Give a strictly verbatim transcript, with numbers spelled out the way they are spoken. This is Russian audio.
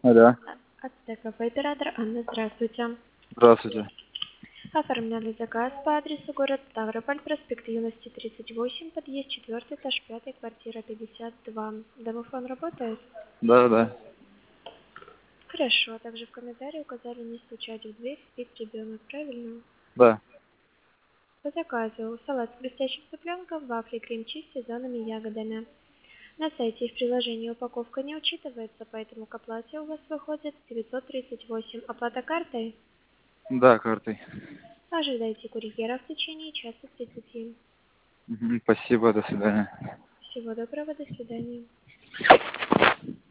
Да. Ацтеков, оператор Анна, здравствуйте. Здравствуйте. Оформляли заказ по адресу город Ставрополь, проспект Юности, тридцать восемь, подъезд четвертый, этаж пятый, квартира пятьдесят два. Домофон работает? Да, да. Хорошо. Также в комментарии указали не стучать в дверь, спит ребенок, правильно? Да. По заказу салат с блестящим цыпленком, вафли, крем-чиз с сезонными ягодами. На сайте и в приложении упаковка не учитывается, поэтому к оплате у вас выходит девятьсот тридцать восемь. Оплата картой? Да, картой. Ожидайте курьера в течение часа тридцати. Мгм. Спасибо, до свидания. Всего доброго, до свидания.